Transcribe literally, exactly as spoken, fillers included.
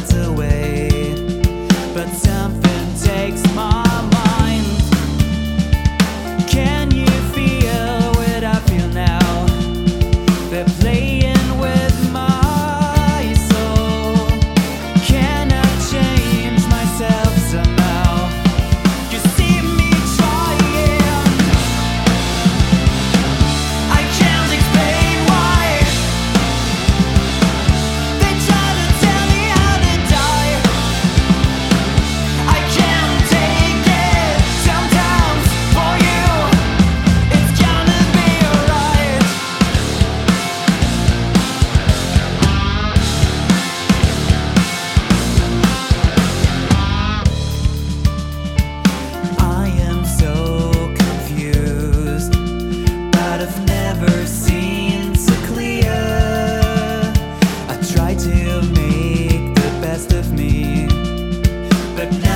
miles away, but something takes my mind. Can you feel what I feel now? They're playing with my soul. Can I change myself somehow? You see me trying, I can't explain why. They try to tell me how to die. I can't take it. Sometimes for you, it's gonna be alright. I am so confused, but I've never seen so clear. I try to make the best of me, but now